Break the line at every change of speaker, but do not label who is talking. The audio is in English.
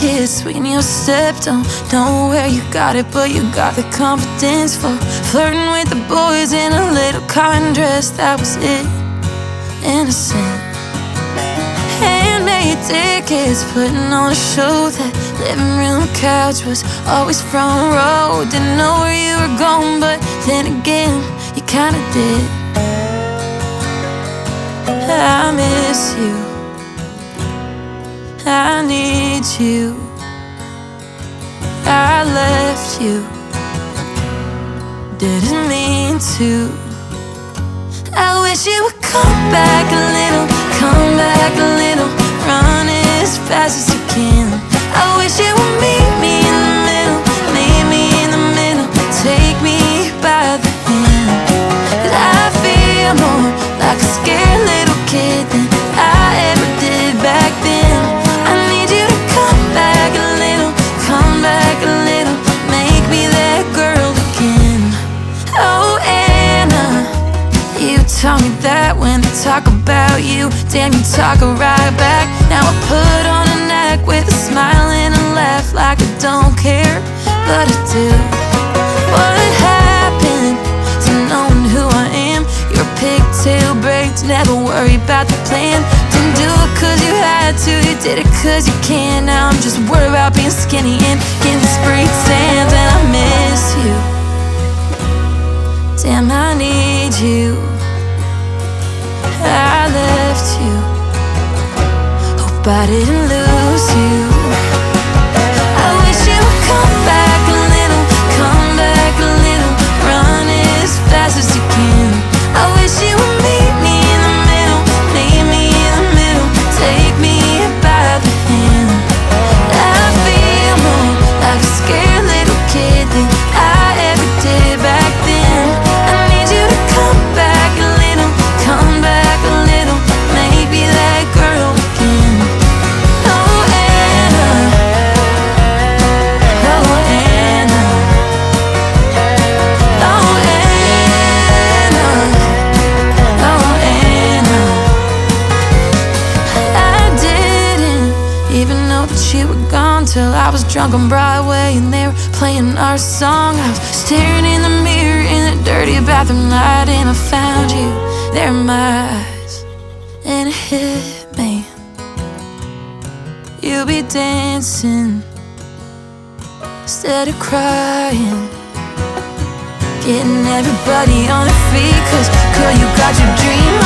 kiss when you step. Don't know where you got it, but you got the confidence for flirting with the boys in a little cotton dress. That was it, innocent. Handmade tickets, putting on a show. That living room couch was always front row. Didn't know where you were going, but then again, you kinda did. I miss you, I need you, I left you, didn't mean to. I wish you would come back a little, come back a little, run as fast as you can. I wish you would meet me in the middle, meet me in the middle, take me by the hand. 'Cause I feel more like a scared little kid than I ever did back then. I need you to come back a little, come back a little, make me that girl again. Oh, Anna, you taught me that when they talk about you, damn, you talk right back. Now I put on an act with a smile and a laugh, like I don't care, but I do. What happened to knowing who I am? Your pigtail braids, never worry about the plan. Didn't do it 'cause you had to, you did it 'cause you can. Now I'm just worried about being skinny and getting spray tan. And I miss you, damn, I need you, I left you, hope I didn't lose you. I wish you would come back a little, come back a little, run as fast as you can. I wish you would meet me in the middle, meet me in the middle, take me by the hand. I feel more like a scared little kid than I ever did back then. I need you to come back a little, come back a little, make me that girl again. Oh, Anna, oh, Anna, oh, Anna, oh, Anna. I didn't even know that you were gone till I was drunk on Broadway and they were playing our song. I was staring in the mirror in the dirty bathroom light, and I found you there in my eyes, and it hit me. You'll be dancing instead of crying, getting everybody on their feet. 'Cause girl, you got your dream